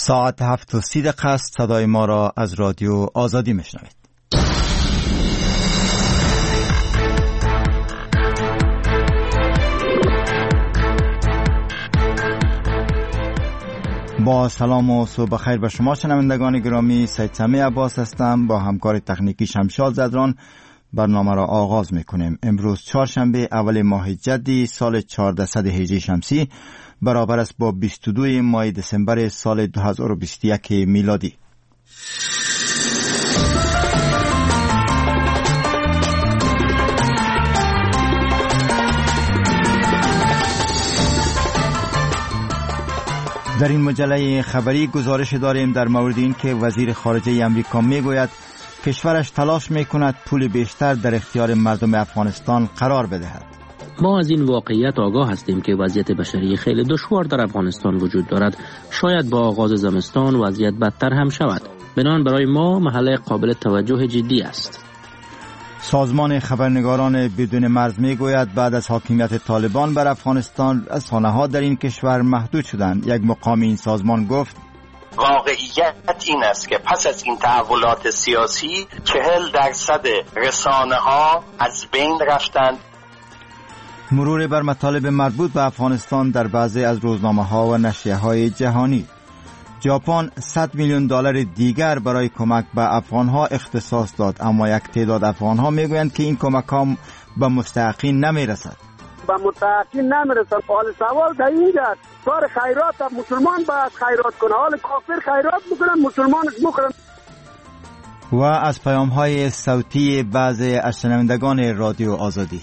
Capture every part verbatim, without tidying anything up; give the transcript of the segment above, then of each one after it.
ساعت هفت و سی دقیقه است. صدای ما را از رادیو آزادی میشنوید. با سلام و صبح بخیر به شما شنوندگان گرامی، سید سمی عباس هستم. با همکار تکنیکی شمشاد زدران برنامه را آغاز میکنیم. امروز چهارشنبه اول ماه جدی سال چهاردهصد هجری شمسی برابر است با بیست و دو ماه دسامبر سال دو هزار و بیست و یک میلادی. در این مجله خبری گزارش داریم در مورد این که وزیر خارجه امریکا میگوید کشورش تلاش میکند پول بیشتر در اختیار مردم افغانستان قرار بدهد. ما از این واقعیت آگاه هستیم که وضعیت بشری خیلی دشوار در افغانستان وجود دارد. شاید با آغاز زمستان وضعیت بدتر هم شود. بنابراین برای ما محل قابل توجه جدی است. سازمان خبرنگاران بدون مرز میگوید بعد از حاکمیت طالبان بر افغانستان رسانه‌ها در این کشور محدود شدند. یک مقام این سازمان گفت واقعیت این است که پس از این تحولات سیاسی چهل درصد رسانه‌ها از بین رفتند. مرور بر مطالب مربوط به افغانستان در بعضی از روزنامه‌ها و نشریه‌های جهانی. ژاپن صد میلیون دلار دیگر برای کمک به افغان‌ها اختصاص داد، اما یک تعداد افغان‌ها میگویند که این کمک‌ها به مستحقین نمیرسد. به مستحقین نمیرسد. حال سوال در اینجاست، کار خیرات مسلمان باید خیرات کنه، حال کافر خیرات بکنن مسلمانش بکنن. و از پیام‌های صوتی بعضی از شنوندگان رادیو آزادی.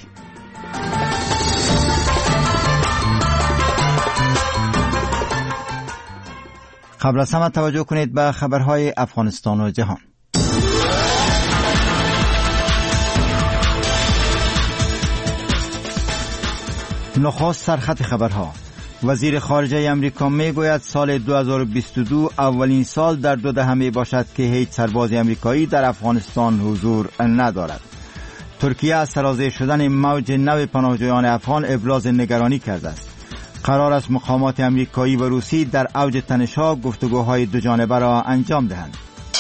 قبل از همه توجه کنید به خبرهای افغانستان و جهان. نخست سرخط خبرها. وزیر خارجه امریکا میگوید سال دو هزار و بیست و دو اولین سال در دو دهه می باشد که هیچ سرباز امریکایی در افغانستان حضور ندارد. ترکیه از سرازیر شدن موج نو پناهجویان افغان ابراز نگرانی کرده است. قرار است مقامات امریکایی و روسی در اوج تنش‌ها گفتگوهای دو جانبه را انجام دهند.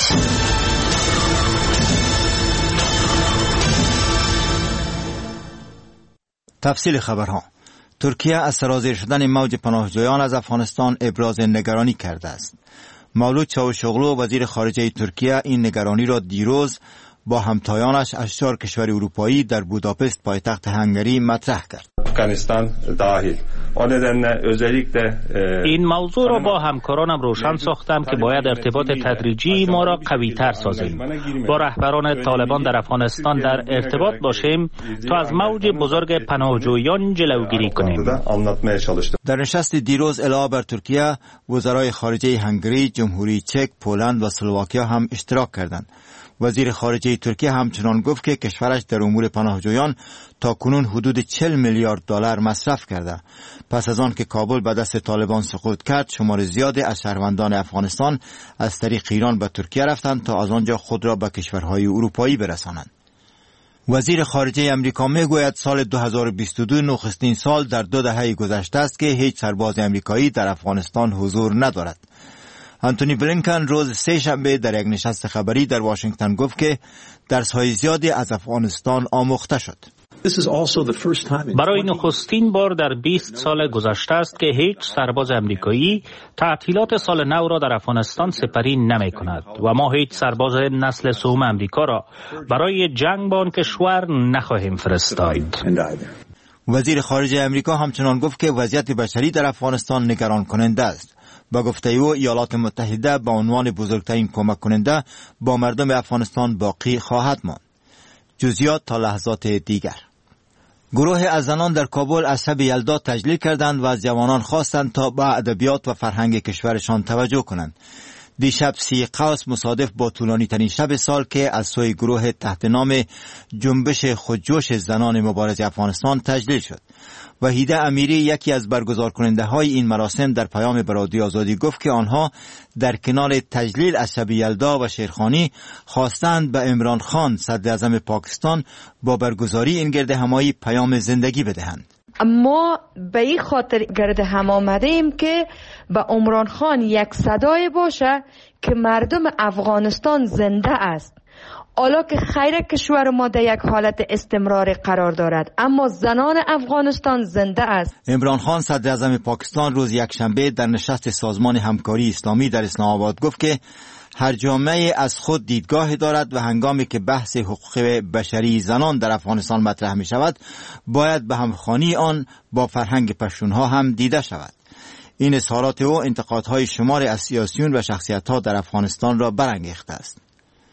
تفصیل خبرها. ترکیه از سرازیر شدن موج پناهجویان از افغانستان ابراز نگرانی کرده است. مولود چاوشوغلو وزیر خارجه ترکیه این نگرانی را دیروز با همتایانش از چهار کشور اروپایی در بوداپست پایتخت هنگری مطرح کرد. افغانستان داخل این موضوع را با همکارانم روشن ساختم که باید ارتباط تدریجی ما را قوی تر سازیم. با رهبران طالبان در افغانستان در ارتباط باشیم تا از موج بزرگ پناهجویان جلوگیری کنیم. در نشست دیروز علاوه بر ترکیه، وزرای خارجه هنگری، جمهوری چک، پولند و اسلواکیا هم اشتراک کردند. وزیر خارجه ترکیه همچنان گفت که کشورش در امور پناهجویان تا کنون حدود چهل میلیارد دلار مصرف کرده. پس از آن که کابل به دست طالبان سقوط کرد، شمار زیادی از شهروندان افغانستان از طریق ایران به ترکیه رفتند تا از آنجا خود را به کشورهای اروپایی برسانند. وزیر خارجه امریکا میگوید سال دو هزار و بیست و دو نخستین سال در دو دهه گذشته است که هیچ سرباز امریکایی در افغانستان حضور ندارد. آنتونی بلینکن روز سه شنبه در یک نشست خبری در واشنگتن گفت که درس‌های زیادی از افغانستان آموخته شد. برای نخستین بار در بیست سال گذشته است که هیچ سرباز امریکایی تعطیلات سال نو را در افغانستان سپری نمی کند و ما هیچ سرباز نسل سوم امریکا را برای جنگ با آن کشور نخواهیم فرستاد. وزیر خارجه امریکا همچنان گفت که وضعیت بشری در افغانستان نگران کننده است. با گفته او ایالات متحده به عنوان بزرگترین کمک کننده با مردم افغانستان باقی خواهد ماند. جزئیات تا لحظات دیگر. گروه از زنان در کابل از شب یلدا تجلیل کردند و از جوانان خواستند تا به ادبیات و فرهنگ کشورشان توجه کنند. دیشب سی قوس مصادف با طولانی ترین شب سال که از سوی گروه تحت نام جنبش خودجوش زنان مبارز افغانستان تجلیل شد. وحیده امیری یکی از برگزار کننده های این مراسم در پیام به رادیو آزادی گفت که آنها در کنار تجلیل از شب یلدا و شیرخوانی خواستند به عمران خان صدر اعظم پاکستان با برگزاری این گرد همایی پیام زندگی بدهند. ما به این خاطر گرد هم آمده ایم که به عمران خان یک صدای باشه که مردم افغانستان زنده است. حالا که خیر کشور ما در یک حالت استمرار قرار دارد، اما زنان افغانستان زنده است. عمران خان صدر اعظم پاکستان روز یکشنبه در نشست سازمان همکاری اسلامی در اسلام آباد گفت که هر جامعه از خود دیدگاهی دارد و هنگامی که بحث حقوق بشری زنان در افغانستان مطرح می شود باید به همخوانی آن با فرهنگ پشتونها هم دیده شود. این اظهارات او انتقادهای شماری از سیاسیون و شخصیت‌ها در افغانستان را برانگیخته است.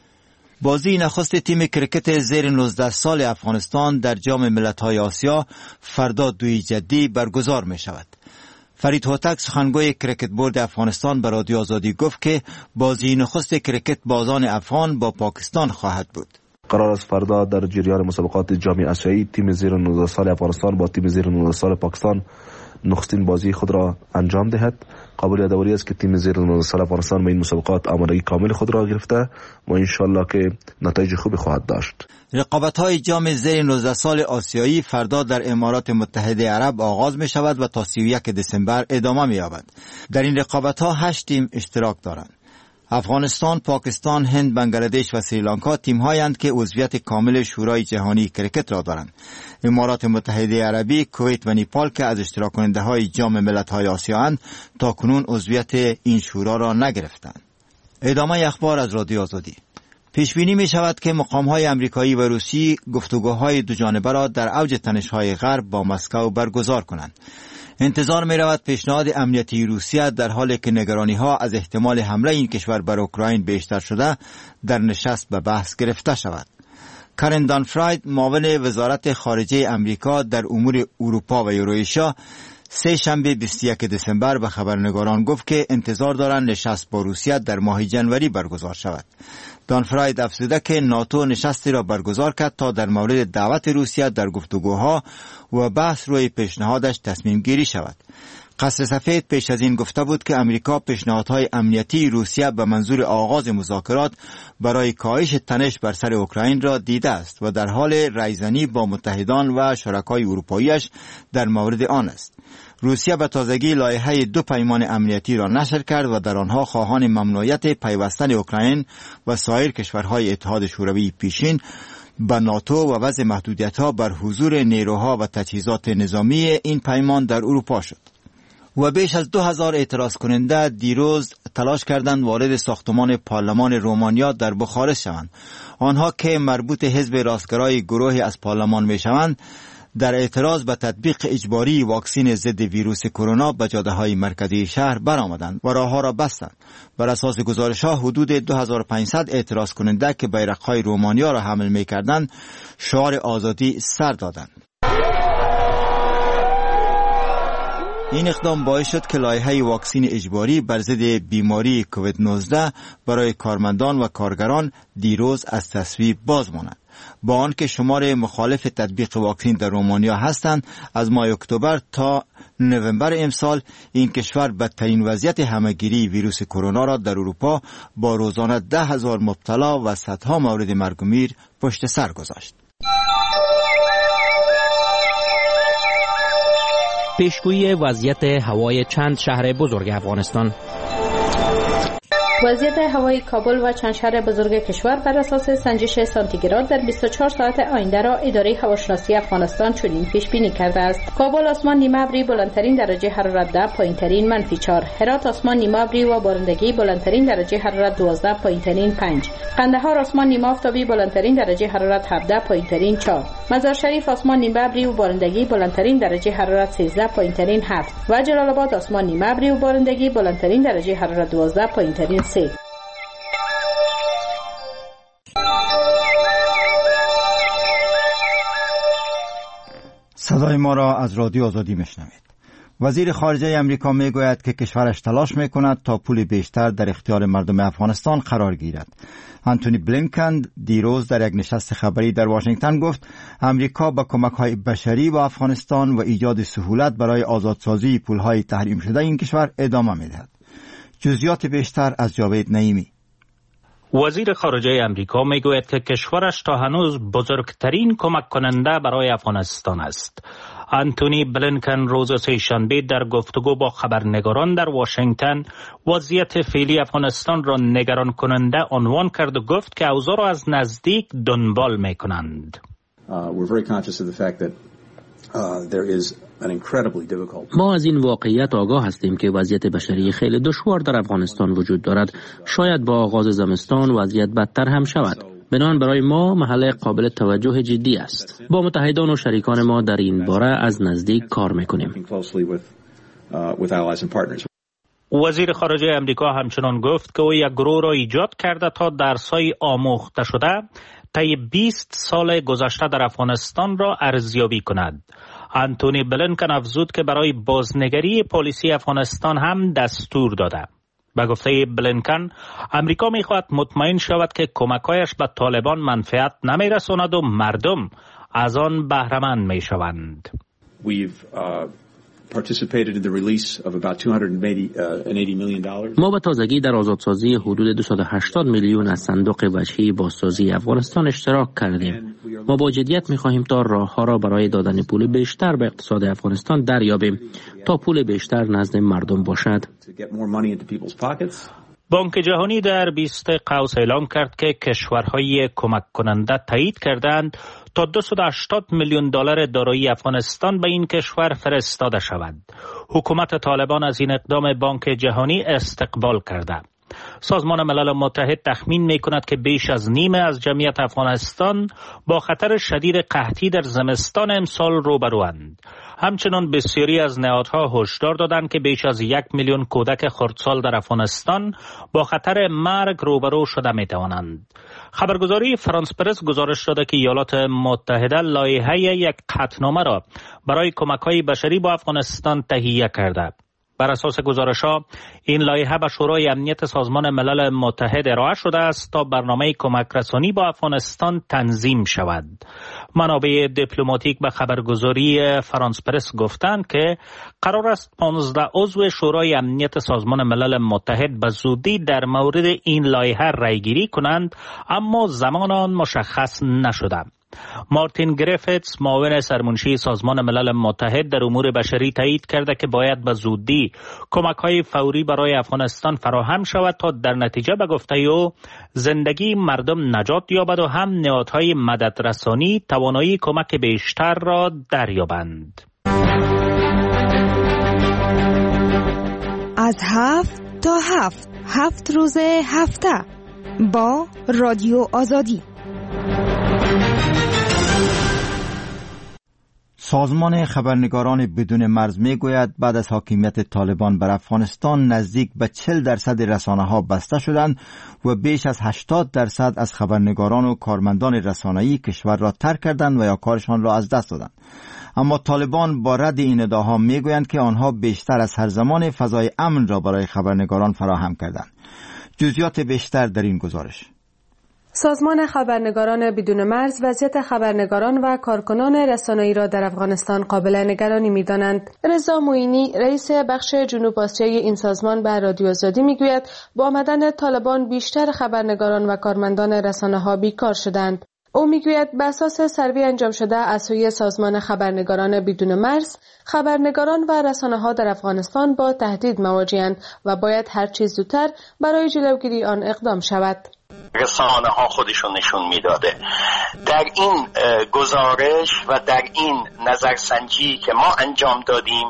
بازی نخست تیم کرکت زیر نوزده سال افغانستان در جام ملت‌های آسیا فردا دوی جدی برگزار می شود. فرید هوتک سخنگوی کرکت بورد افغانستان به رادیو آزادی گفت که بازی نخست کرکت بازان افغان با پاکستان خواهد بود. قرار است فردا در جریان مسابقات جام آسیایی تیم زیر نوزده سال افغانستان با تیم زیر نوزده سال پاکستان نخستین بازی خود را انجام دهد. قابل یادآوری است که تیم زیر نوزده سال افغانستان به این مسابقات آمادگی کامل خود را گرفته و ان شاءالله که نتایج خوبی خواهد داشت. رقابت‌های جام زیر نوزده سال آسیایی فردا در امارات متحده عرب آغاز می شود و تا سی و یک دسامبر ادامه می یابد. در این رقابت‌ها هشت تیم اشتراک دارند. افغانستان، پاکستان، هند، بنگلادش و سریلانکا تیم‌هایند که عضویت کامل شورای جهانی کرکت را دارند. امارات متحده عربی، کویت و نیپال که از اشتراک کننده‌های جام ملت‌های آسیا اند تا کنون عضویت این شورا را نگرفتند. ادامه اخبار از رادیو آزادی. پیش بینی می شود که مقام‌های آمریکایی و روسی گفتگوهای دوجانبه را در اوج تنش‌های غرب با مسکو برگزار کنند. انتظار می رود پیشنهاد امنیتی روسیه در حالی که نگرانی‌ها از احتمال حمله این کشور بر اوکراین بیشتر شده در نشست به بحث گرفته شود. کارن دانفراید معاون وزارت خارجه امریکا در امور اروپا و یوروئیشیا سه شنبه بیست و یک دسامبر به خبرنگاران گفت که انتظار دارند نشست با روسیه در ماه جنوری برگزار شود. دانفراید افزوده که ناتو نشستی را برگزار کرد تا در مورد دعوت روسیه در گفتگوها و بحث روی پیشنهادش تصمیم گیری شود. قصر سفید پیش از این گفته بود که امریکا پیشنهادهای امنیتی روسیه به منظور آغاز مذاکرات برای کاهش تنش بر سر اوکراین را دیده است و در حال رایزنی با متحدان و شرکای اروپاییش در مورد آن است. روسیه به تازگی لایحه دو پیمان امنیتی را نشر کرد و در آنها خواهان ممنوعیت پیوستن اوکراین و سایر کشورهای اتحاد شوروی پیشین به ناتو و وضع محدودیت‌ها بر حضور نیروها و تجهیزات نظامی این پیمان در اروپا شد. و بیش از دو هزار اعتراض کننده دیروز تلاش کردند وارد ساختمان پارلمان رومانیا در بخارست شوند. آنها که مربوط حزب راستگرای گروهی از پارلمان میشوند در اعتراض به تطبیق اجباری واکسین ضد ویروس کرونا به جاده‌های مرکزی شهر برآمدند و راه‌ها را بستند. بر اساس گزارش‌ها حدود دو هزار و پانصد اعتراض کننده که بیرق‌های رومانیا را حمل می‌کردند شعار آزادی سر دادند. این اقدام باعث شد که لایحه واکسین اجباری بر ضد بیماری کووید نوزده برای کارمندان و کارگران دیروز از تصویب باز ماند. با آنکه شمار مخالف تطبیق واکسین در رومانیا هستند، از ماه اکتبر تا نوامبر امسال این کشور بدترین وضعیت همهگیری ویروس کرونا را در اروپا با روزانه ده هزار مبتلا و صدها مورد مرگ و میر پشت سر گذاشت. پیشگویی وضعیت هوای چند شهر بزرگ افغانستان. وضعیت هوای کابل و چند شهر بزرگ کشور بر اساس سنجش سانتیگراد در بیست و چهار ساعت آینده را اداره هواشناسی افغانستان چنین پیش بینی کرده است: کابل آسمان نیمه ابری بلندترین درجه حرارت ده، پایینترین منفی چهار. هرات آسمان نیمه ابری و بارندگی بلندترین درجه حرارت دوازده، پایینترین پنج. قندهار آسمان نیمه آفتابی بلندترین درجه حرارت هفده، پایینترین چهار. مزار شریف آسمان نیمه ابری و بارندگی بلندترین درجه حرارت سیزده، پایینترین هفت. و جلال آباد آسمان نیمه ابری و بارندگی بلندترین درجه حرارت دوازده، پایینترین سه. صدای ما را از رادیو آزادی میشنوید. وزیر خارجه امریکا میگوید که کشورش تلاش میکند تا پول بیشتر در اختیار مردم افغانستان قرار گیرد. آنتونی بلینکن دیروز در یک نشست خبری در واشنگتن گفت امریکا با کمک‌های بشری و افغانستان و ایجاد سهولت برای آزادسازی پول‌های تحریم شده این کشور ادامه میدهد. جزئیات بیشتر از جاوید نعیمی. وزیر خارجه امریکا میگوید که کشورش تا هنوز بزرگترین کمک کننده برای افغانستان است. آنتونی بلینکن روز سه‌شنبه در گفتگو با خبرنگاران در واشنگتن وضعیت فعلی افغانستان را نگران کننده عنوان کرد و گفت که اوضاع را از نزدیک دنبال می‌کنند. ما از این واقعیت آگاه هستیم که وضعیت بشری خیلی دشوار در افغانستان وجود دارد. شاید با آغاز زمستان وضعیت بدتر هم شود. بنابراین برای ما محل قابل توجه جدی است. با متحدان و شریکان ما در این باره از نزدیک کار میکنیم. وزیر خارجه امریکا همچنان گفت که او یک گروه را ایجاد کرده تا درس‌های آموخته شده طی بیست سال گذشته در افغانستان را ارزیابی کند. آنتونی بلینکن افزود که برای بازنگری پالیسی افغانستان هم دستور داده. به گفته بلینکن، امریکا می‌خواهد مطمئن شود که کمک‌هایش به طالبان منفعت نمی‌رساند و مردم از آن بهره‌مند می‌شوند. ما به تازگی در آزادسازی حدود دویست و هشتاد میلیون از صندوق وجهی بازسازی افغانستان اشتراک کردیم. ما با جدیت می‌خواهیم تا راه‌ها را برای دادن پول بیشتر به اقتصاد افغانستان دریابیم تا پول بیشتر نزد مردم باشد. بانک جهانی در بیست قوس اعلام کرد که کشورهای کمک کننده تایید کردند تا دویست و هشتاد میلیون دلار دارایی افغانستان به این کشور فرستاده شود. حکومت طالبان از این اقدام بانک جهانی استقبال کرده. سازمان ملل متحد تخمین می کند که بیش از نیمه از جمعیت افغانستان با خطر شدید قحطی در زمستان امسال روبروند. همچنان بسیاری از نهادها هشدار دادند که بیش از یک میلیون کودک خردسال در افغانستان با خطر مرگ روبرو شده می توانند. خبرگزاری فرانس پرس گزارش داده که ایالات متحده لایحه یک قطعنامه را برای کمک‌های بشری با افغانستان تهیه کرده. بر اساس گزارش‌ها این لایحه به شورای امنیت سازمان ملل متحد ارائه شده است تا برنامه کمک رسانی با افغانستان تنظیم شود. منابع دیپلماتیک به خبرگزاری فرانس پرس گفتند که قرار است پانزده عضو شورای امنیت سازمان ملل متحد به زودی در مورد این لایحه رأی‌گیری کنند، اما زمان آن مشخص نشده. مارتین گریفتس معاون سرمنشی سازمان ملل متحد در امور بشری تایید کرده که باید به زودی کمک‌های فوری برای افغانستان فراهم شود تا در نتیجه به گفته او زندگی مردم نجات یابد و هم نهادهای مددرسانی توانایی کمک بیشتر را دریابند. از هفت تا هفت هفت روز هفته با رادیو آزادی. سازمان خبرنگاران بدون مرز می گوید بعد از حاکمیت طالبان بر افغانستان نزدیک به چهل درصد رسانه‌ها بسته شدند و بیش از هشتاد درصد از خبرنگاران و کارمندان رسانه‌ای کشور را ترک کردند و یا کارشان را از دست دادند. اما طالبان با رد این ادعاها می گویند که آنها بیشتر از هر زمان فضای امن را برای خبرنگاران فراهم کردند. جزئیات بیشتر در این گزارش. سازمان خبرنگاران بدون مرز وضعیت خبرنگاران و کارکنان رسانه‌ای را در افغانستان قابل نگرانی می‌دانند. رضا معینی رئیس بخش جنوب آسیایی این سازمان به رادیو آزادی می‌گوید با آمدن طالبان بیشتر خبرنگاران و کارمندان رسانه‌ها بیکار شدند. او میگوید بر اساس سروی انجام شده از سوی سازمان خبرنگاران بدون مرز، خبرنگاران و رسانه‌ها در افغانستان با تهدید مواجه‌اند و باید هر چیز زودتر برای جلوگیری آن اقدام شود. رسانه ها خودشون نشون میداده. در این گزارش و در این نظرسنجی که ما انجام دادیم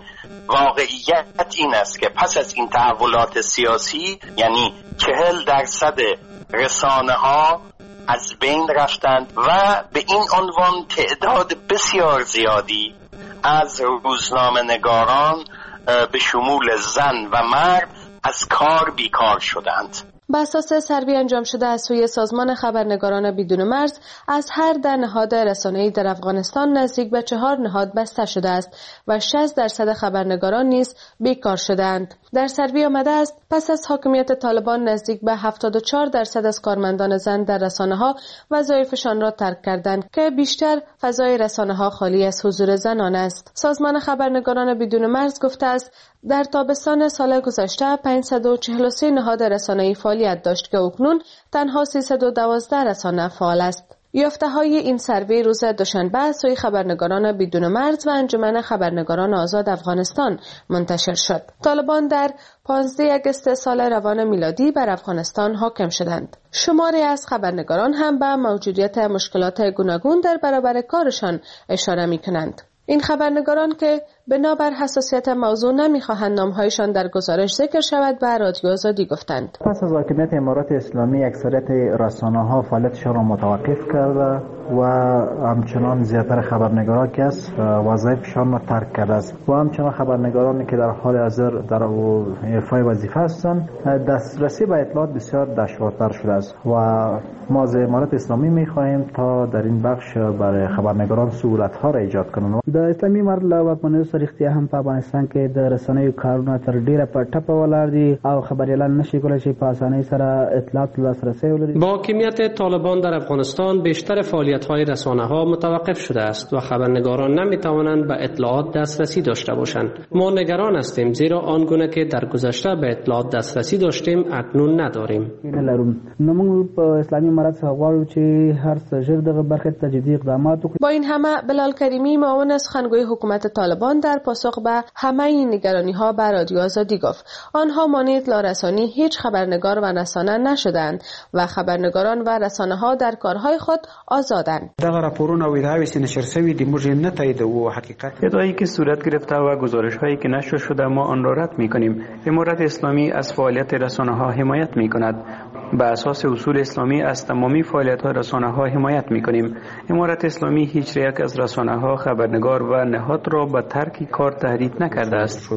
واقعیت این است که پس از این تحولات سیاسی یعنی چهل درصد رسانه ها از بین رفتند و به این عنوان تعداد بسیار زیادی از روزنامه نگاران به شمول زن و مرد از کار بیکار شدند. بر اساس سروی انجام شده از سوی سازمان خبرنگاران بدون مرز از هر ده نهاد رسانه‌ای در افغانستان نزدیک به چهار نهاد بسته شده است و شصت درصد خبرنگاران نیز بیکار شدند. در سروی آمده است پس از حاکمیت طالبان نزدیک به هفتاد و چهار درصد از کارمندان زن در رسانه‌ها وظایفشان را ترک کردند که بیشتر فضای رسانه‌ها خالی از حضور زنان است. سازمان خبرنگاران بدون مرز گفته است در تابستان سال گذشته پانصد و چهل و سه نهاد رسانه‌ای فعالیت داشت که اکنون تنها سیصد و دوازده رسانه فعال است. یافته های این سروی روز دوشنبه از سوی خبرنگاران بدون مرز و انجمن خبرنگاران آزاد افغانستان منتشر شد. طالبان در پانزده آگوست سال روان میلادی بر افغانستان حاکم شدند. شماری از خبرنگاران هم به موجودیت مشکلات گوناگون در برابر کارشان اشاره می کنند. این خبرنگاران که بنابر حساسیت موضوع نمیخواهند نامهایشان در گزارش ذکر شود به رادیو آزادی گفتند. پس از حاکمیت امارات اسلامی اکثریت رسانه‌ها فعالیتشان را متوقف کرده و همچنان زیاتر خبرنگاران که از وظایفشان را ترک کرده است و همچنان خبرنگارانی که در حال حاضر در ایفای وظیفه هستند دسترسی به اطلاعات بسیار دشوارتر شده است و ما از امارات اسلامی میخواهیم تا در این بخش برای خبرنگاران سهولت‌ها را ایجاد کنند. د اسلامي امارت له واکمنۍ سره اختیار هم په افغانستان کې د رسنیو کارونه تر ډیره په ټپه ولاړ دي او خبریالان نشي کولی چې په اسانۍ سره اطلاعات لاسرسی ولري. با حاکمیت طالبان در افغانستان بیشتر فعالیت‌های رسانه‌ها متوقف شده است و خبرنگاران نمی‌توانند به اطلاعات دسترسی داشته باشند. ما نگران هستیم زیرا آنگونه که در گذشته به اطلاعات دسترسی داشتیم اکنون نداریم. نو موږ په اسلامي امارت څخه غواړو چې هر څه ژر دغه برخه ته جدي اقدامات وکړي. با این همه بلال کریمی معاون سخنگوی حکومت طالبان در پاسخ به همه این نگرانی‌ها به رادیو آزادی گفت آنها مانع اطلاع رسانی هیچ خبرنگار و رسانه نشدند و خبرنگاران و رسانه‌ها در کارهای خود آزادند. دغه راپورونه او ادعاوی چې نشر شوی د موږ نه تاییدوو حقیقت ادعایی که صورت گرفته و گزارش‌هایی که نشر شده ما آن را رد می‌کنیم. امارت اسلامی از فعالیت رسانه‌ها حمایت می‌کند. به اساس اصول اسلامی از تمامی فعالیت‌های رسانه‌ها حمایت می‌کنیم. امارت اسلامی هیچ یک از رسانه‌ها خبرنگار و نهاد را به ترک کار تهدید نکرده است.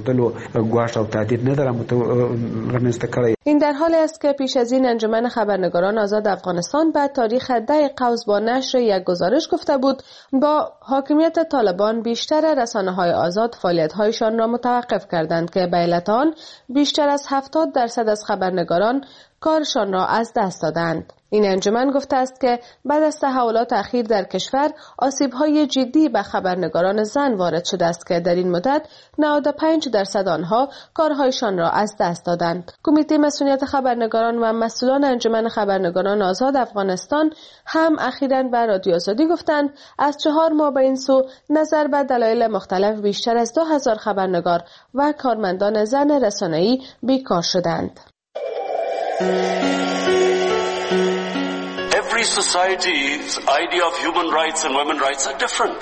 این در حالی است که پیش از این انجمن خبرنگاران آزاد افغانستان به تاریخ ده قوس با نشر یک گزارش گفته بود با حاکمیت طالبان بیشتر رسانه‌های آزاد فعالیت‌هایشان را متوقف کردند که به علت آن بیشتر از هفتاد درصد از خبرنگاران کارشان را از دست دادند. این انجمن گفته است که بعد از تحولات اخیر در کشور آسیب‌های جدی به خبرنگاران زن وارد شده است که در این مدت نود و پنج درصد آنها کارهایشان را از دست دادند. کمیته مسئولیت خبرنگاران و مسئولان انجمن خبرنگاران آزاد افغانستان هم اخیراً به رادیو آزادی گفتند از چهار ماه به این سو نظر به دلایل مختلف بیشتر از دو هزار خبرنگار و کارمندان زن رسانه‌ای بیکار شدند. Every society's idea of human rights and women's rights are different.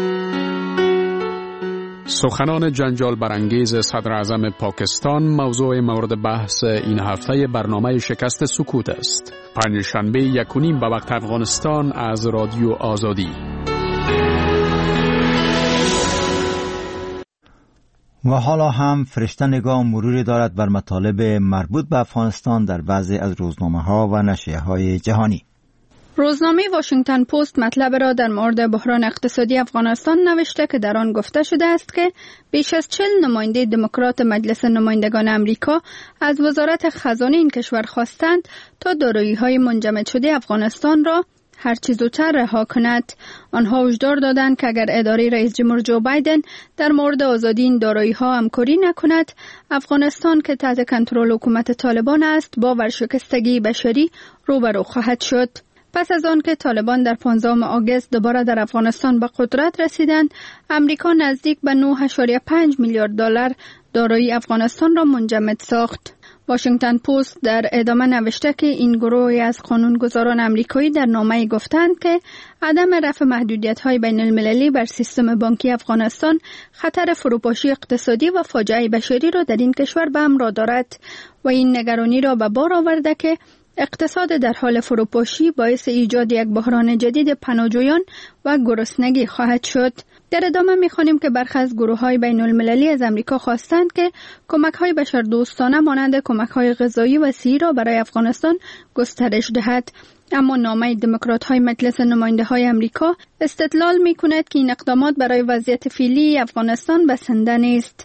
سخنان جنجال برانگیز صدر اعظم پاکستان موضوع مورد بحث این هفته برنامه شکست سکوت است. پنجشنبه یک و نیم به وقت افغانستان از رادیو آزادی. و حالا هم فرشته نگاه مروری دارد بر مطالب مربوط به افغانستان در بعضی از روزنامه‌ها و نشریه‌های جهانی. روزنامه واشنگتن پست مطلب را در مورد بحران اقتصادی افغانستان نوشته که در آن گفته شده است که بیش از چهل نماینده دموکرات مجلس نمایندگان امریکا از وزارت خزانه این کشور خواستند تا دارایی‌های منجمد شده افغانستان را هر چه زودتر رها کند. آنها هشدار دادند که اگر اداره رئیس جمهور جو بایدن در مورد آزادی این دارایی‌ها همکاری نکند، افغانستان که تحت کنترل حکومت طالبان است با ورشکستگی بشری روبرو خواهد شد. پس از آن که طالبان در پانزدهم آگوست دوباره در افغانستان به قدرت رسیدند، امریکا نزدیک به نه و پنج میلیارد دلار دارایی افغانستان را منجمد ساخت. واشنگتن پست در ادامه نوشته که این گروهی از قانونگذاران امریکایی در نامه گفتند که عدم رفع محدودیت‌های بین المللی بر سیستم بانکی افغانستان خطر فروپاشی اقتصادی و فاجعه بشری را در این کشور به همراه دارد و این نگرانی را به بار آورده که اقتصاد در حال فروپاشی باعث ایجاد یک بحران جدید پناهجویان و گرسنگی خواهد شد. در ادامه می‌خوانیم که برخی از گروه‌های بین‌المللی از امریکا خواستند که کمک‌های بشردوستانه مانند کمک‌های غذایی و صحی را برای افغانستان گسترش دهد. اما نامه دموکرات‌های مجلس نماینده‌های امریکا استدلال می‌کند که این اقدامات برای وضعیت فعلی افغانستان بسنده نیست.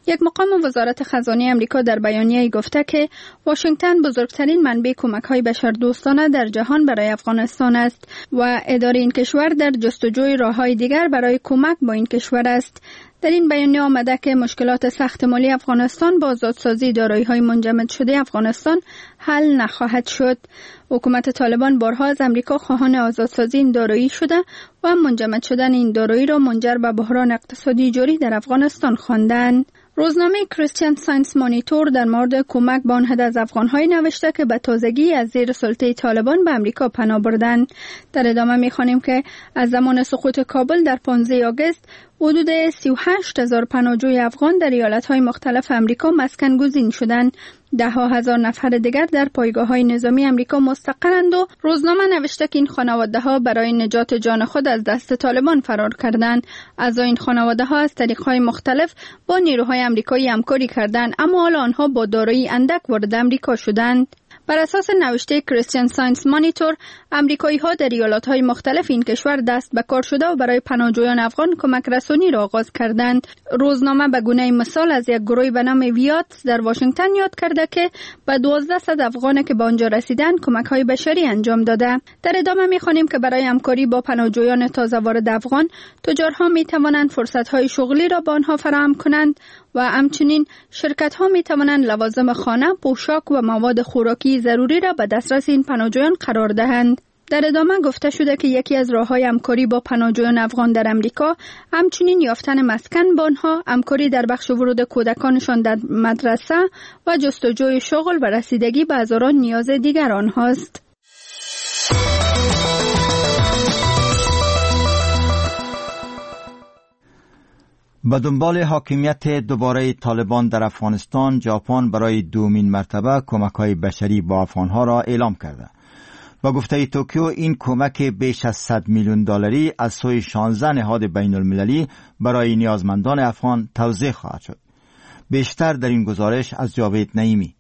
یک مقام وزارت خزانه آمریکا در بیانیه‌ای گفته که واشنگتن بزرگترین منبع کمک‌های بشردوستانه در جهان برای افغانستان است و اداره این کشور در جستجوی راه‌های دیگر برای کمک با این کشور است. در این بیانیه آمده که مشکلات سخت مالی افغانستان با آزادسازی دارایی‌های منجمد شده افغانستان حل نخواهد شد. حکومت طالبان بارها از آمریکا خواهان آزادسازی این دارایی شده و منجمد شدن این دارایی را منجر به بحران اقتصادی جاری در افغانستان خواندند. روزنامه کریستین ساینس مانیتور در مورد کمک به آن حد از افغان‌های نوشته که به تازگی از زیر سلطه طالبان به آمریکا پناه بردند. در ادامه می‌خوانیم که از زمان سقوط کابل در پانزده آگوست حدود سی و هشت هزار پناهجوی افغان در ایالت‌های مختلف آمریکا مسکن گزین شدند. ده ها هزار نفر دیگر در پایگاه‌های نظامی آمریکا مستقرند و روزنامه نوشته که این خانواده‌ها برای نجات جان خود از دست طالبان فرار کردند. اعضای این خانواده‌ها از طریق‌های مختلف با نیروهای آمریکایی همکاری کردند، اما حالا آنها با دارایی اندک وارد آمریکا شدند. بر اساس نوشته کریستین ساینس مانیتور، آمریکایی‌ها در ایالت‌های مختلف این کشور دست به کار شده و برای پناهجویان افغان کمک رسانی را آغاز کردند. روزنامه به گونه مثال از یک گروه به نام ویات در واشنگتن یاد کرده که به دوازده صد افغان که به آنجا رسیدند کمک‌های بشری انجام داده. در ادامه می‌خوانیم که برای همکاری با پناهجویان تازه وارد افغان، تجارها می‌توانند فرصت‌های شغلی را به آنها فراهم کنند و همچنین شرکت‌ها می‌توانند لوازم خانه، پوشاک و مواد خوراکی ضروری را به دسترس این پناهجویان قرار دهند. در ادامه گفته شده که یکی از راه‌های همکاری با پناهجویان افغان در آمریکا همچنین یافتن مسکن با آنها، همکاری در بخش ورود کودکانشان در مدرسه و جستجوی شغل و رسیدگی به هزاران نیاز دیگر آنهاست. به دنبال حاکمیت دوباره طالبان در افغانستان، ژاپن برای دومین مرتبه کمک‌های بشری با افغان‌ها را اعلام کرده. با گفته توکیو این کمک بیش از صد میلیون دلاری از سوی شانزده نهاد بین المللی برای نیازمندان افغان توزیع خواهد شد. بیشتر در این گزارش از جاوید نعیمی.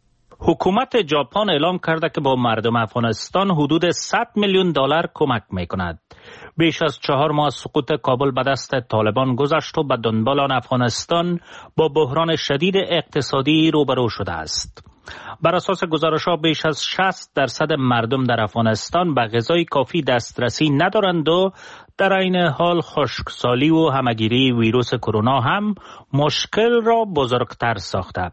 حکومت ژاپن اعلام کرده که با مردم افغانستان حدود صد میلیون دلار کمک میکند. بیش از چهار ماه سقوط کابل به دست طالبان گذشت و به دنبال آن افغانستان با بحران شدید اقتصادی روبرو شده است. بر اساس گزارش‌ها بیش از شصت درصد مردم در افغانستان به غذای کافی دسترسی ندارند و در عین حال خشکسالی و همه‌گیری ویروس کرونا هم مشکل را بزرگتر ساخته.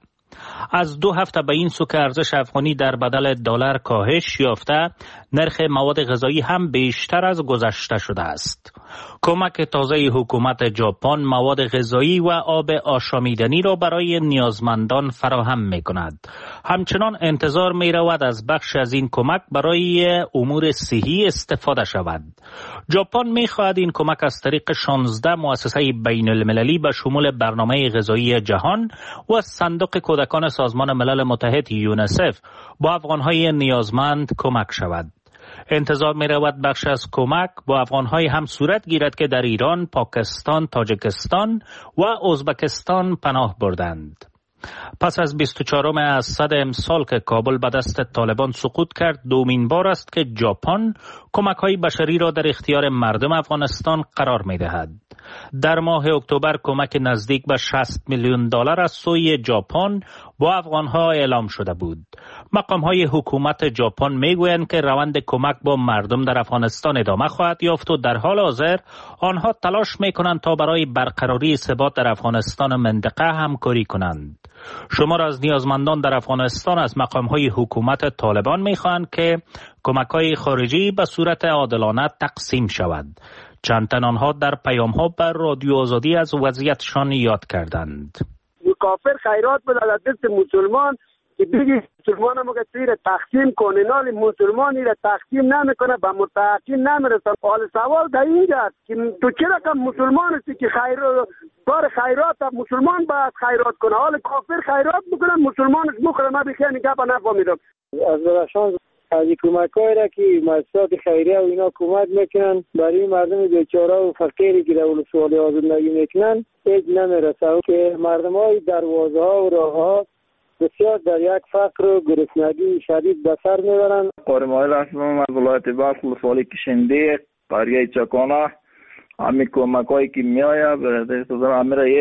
از دو هفته به این سو که ارزش افغانی در بدل دلار کاهش یافته، نرخ مواد غذایی هم بیشتر از گذشته شده است. کمک تازه حکومت ژاپن مواد غذایی و آب آشامیدنی را برای نیازمندان فراهم می کند. همچنان انتظار می رود از بخش از این کمک برای امور صحی استفاده شود. ژاپن می خواهد این کمک از طریق شانزده مؤسسه بین المللی به شمول برنامه غذایی جهان و صندوق کودکان سازمان ملل متحد یونیسف با افغانهای نیازمند کمک شود. انتظار می رود بخش از کمک با افغانهای هم صورت گیرد که در ایران، پاکستان، تاجیکستان و ازبکستان پناه بردند. پس از بیست و چهارم اسفند امسال که کابل به دست طالبان سقوط کرد، دومین بار است که ژاپن کمک‌های بشری را در اختیار مردم افغانستان قرار می‌دهد. در ماه اکتبر کمک نزدیک به شصت میلیون دلار از سوی ژاپن با افغان‌ها اعلام شده بود. مقام‌های حکومت ژاپن می‌گویند که روند کمک با مردم در افغانستان ادامه خواهد یافت و در حال حاضر آنها تلاش می‌کنند تا برای برقراری ثبات در افغانستان و منطقه همکاری کنند. شمار از نیازمندان در افغانستان از مقام‌های حکومت طالبان می‌خواهند که کمک‌های خارجی به صورت عادلانه تقسیم شود. چند تن آنها در پیام‌ها بر رادیو آزادی از وضعیتشان یاد کردند. کافر خیرات بده در دست مسلمان که بگی مسلمان هم که تیر تقسیم کنه، نال مسلمانی را تقسیم نمیکنه، به متحقین نمیرسن. حال سوال در اینجاست که تو چه رقم مسلمان هستی که خیر کار خیرات مسلمان باید خیرات کنه، حال کافر خیرات بکنه مسلمانش بخوره. من بخیر نگه با نفهمیدم از درشان از این کمک های را که مؤسسات خیریه و اینا کمک میکنن برای مردم بیچاره و فقیری که در ولسوالی زندگی میکنن هیچ نمیرسه که مردم های دروازه ها و راه ها بسیار در یک فقر و گرسنگی شدید به سر میبرن. قاری مایل هستم از ولایت بلخ ولسوالی کشنده قریه چکانه. همین کمک هایی که میآید به همه را هیچ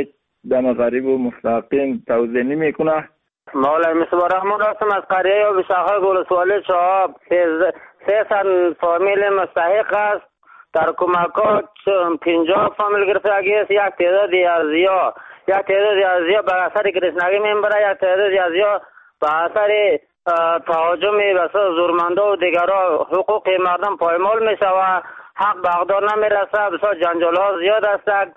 دم غریب و مستقیم توضیح نمی کنه. مولای مصباح رحمان هستم از قریه و بشاخه گلسوالی چهاب. سه سن فامیل مستحق است. در کمکات پنجاه فامیل گرفتگی است. یک تعدادی از یا یک تعدادی از یا بر اثر گرسنگی میبره، یک تعدادی از یا بر اثر تهاجم بسیار زورمندا و دیگرها حقوق مردم پایمال میشه و حق به اقدار نمیرسه. بسیار جنجال ها زیاد است.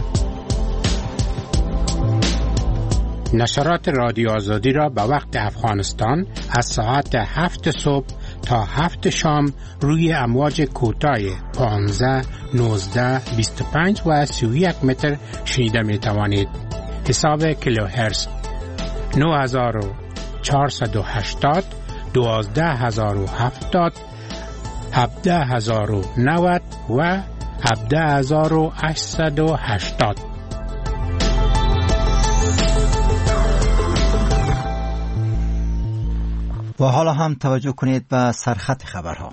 نشرات رادیو آزادی را به وقت افغانستان از ساعت هفت صبح تا هفت شام روی امواج کوتاه پانزده، نوزده، بیست و پنج و سی و یک متر شنیده می توانید. حساب کیلوهرتز نه هزار و چهارصد و هشتاد، دوازده هزار و هفتاد، هفده هزار و نود و هفده هزار و هشتصد و هشتاد. و حالا هم توجه کنید به سرخط خبرها.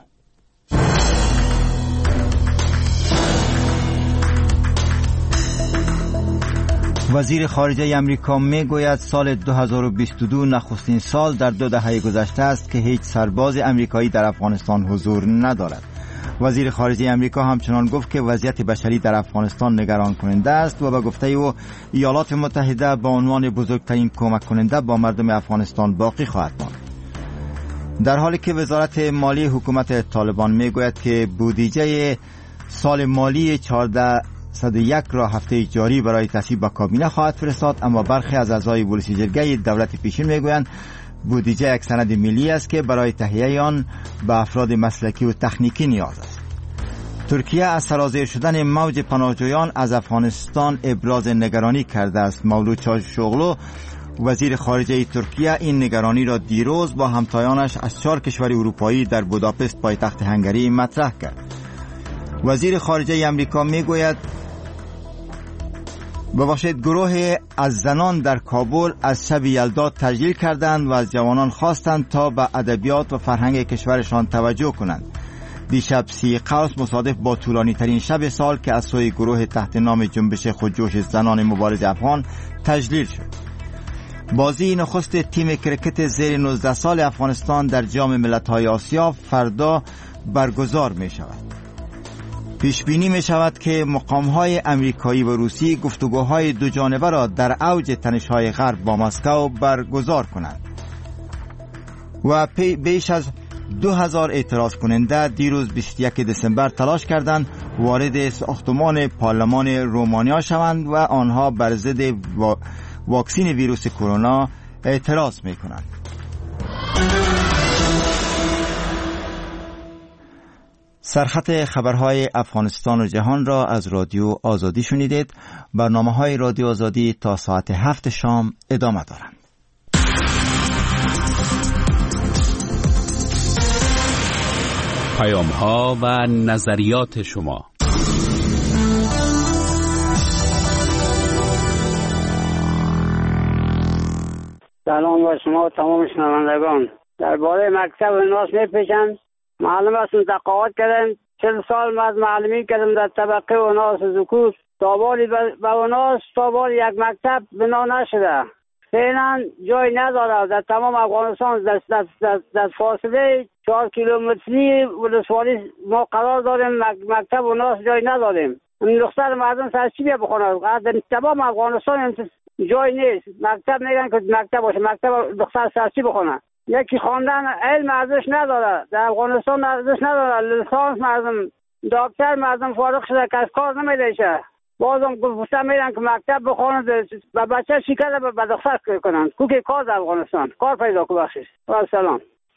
وزیر خارجه امریکا می گوید سال دو هزار و بیست و دو نخستین سال در دو دهه گذشته است که هیچ سرباز امریکایی در افغانستان حضور ندارد. وزیر خارجه امریکا همچنان گفت که وضعیت بشری در افغانستان نگران کننده است و به گفته او ایالات متحده با عنوان بزرگترین کمک کننده با مردم افغانستان باقی خواهد ماند. در حالی که وزارت مالی حکومت طالبان می گوید که بودجه سال مالی چهارصد و یک را هفته جاری برای تصویب به کابینه خواهد فرستاد، اما برخی از اعضای پلیسی جرگه دولت پیشین می گویند بودجه یک سند ملی است که برای تهیه آن به افراد مسلکی و تکنیکی نیاز است. ترکیه از سرازیر شدن موج پناهجویان از افغانستان ابراز نگرانی کرده است. مولود چاوشوغلو وزیر خارجه ترکیه این نگرانی را دیروز با همتایانش از چهار کشور اروپایی در بوداپست پایتخت هنگری مطرح کرد. وزیر خارجه امریکا میگوید ببخشید گروه از زنان در کابل از شب یلدا تجلیل کردند و از جوانان خواستند تا به ادبیات و فرهنگ کشورشان توجه کنند. دیشب سی قوس مصادف با طولانی ترین شب سال که از سوی گروه تحت نام جنبش خودجوش زنان مبارز افغان تجلیل شد. بازی نخست تیم کرکت زیر نوزده سال افغانستان در جام ملت‌های آسیا فردا برگزار می شود. پیش بینی می شود که مقام‌های امریکایی و روسی گفتگوهای دو جانبه را در اوج تنش‌های غرب با مسکو برگزار کنند. و بیش از دو هزار اعتراض کننده دیروز بیست و یک دسامبر تلاش کردند وارد ساختمان پارلمان رومانیا شوند و آنها بر ضد واکسین ویروس کرونا اعتراض می کنند. سرخط خبرهای افغانستان و جهان را از رادیو آزادی شنیدید. برنامه‌های رادیو آزادی تا ساعت هفت شام ادامه دارند. پیام‌ها و نظریات شما. سلام با شما و تمام شنوندگان. درباره مکتب ناس میپیچند. معلم است تقاعد کردن. چند سال من معلمی کردم در طبقه و ناس زکوت. تابالی به اوناس تابال یک مکتب بنا نشده. فعلا جای نداره. در تمام افغانستان در, در, در, در فاصله چهار کیلومتری ولسوالی ما قرار داریم. مکتب و ناس جای نداریم. دختر مردم سرچی بیا بخونن. در تمام افغانستان جای نیست. مکتب میگن که مکتب باشه. مکتب دختر سرچی بخونن. یکی خواندن علم ارزش نداره. در افغانستان ارزش نداره. لیسانس مردم دکتر مردم فارغ شده که از کار نمیده. بازم گفتم میرن که مکتب بخونن و بچه شکر به دختر کنن. کوکی کار در افغانستان کار پیدا کنه. بخشید و سلام.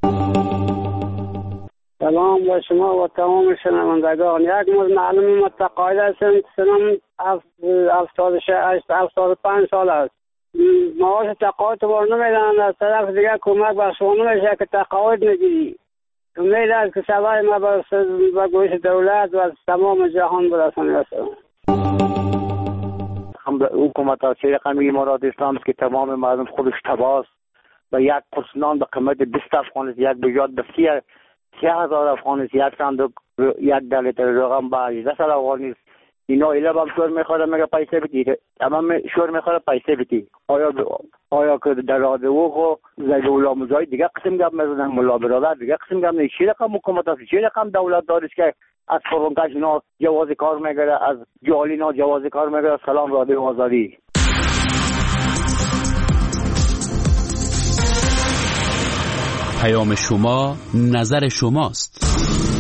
سلام با شما و تمام شنوندگان. یک مورد معلوم متقاعد هستم. سنم هفتاد و شش هفتاد و پنج سال است. معاش تقاعد بار نمیدن. از طرف دیگه کمک بخشوانه نمیشه که تقاعد میگیری. امید است که سوای ما با گوش دولت و تمام جهان برسانه است. حکومت آسیای رقمی امارات اسلام است که تمام مردم خودش تباست و یک قرص نان به قیمت بیست افغان است. یک بجات به سی هزار افغان است. یک صندوق یک لیتر رقم به هجده سال افغانی است. اینا ایلا هم شور میخوره میگه پیسه بدی، تمام شور میخوره پیسه بدی. آیا آیا که در رادیو خو زید علمای دیگه قسم گپ میزنن، ملا برادر دیگه قسم گپ نه. چه رقم حکومت است، چه رقم دولت داره که از فرونکش اینا جواز کار میگیره، از جالینا جواز کار میگیره. سلام رادیو آزادی. پیام شما نظر شماست.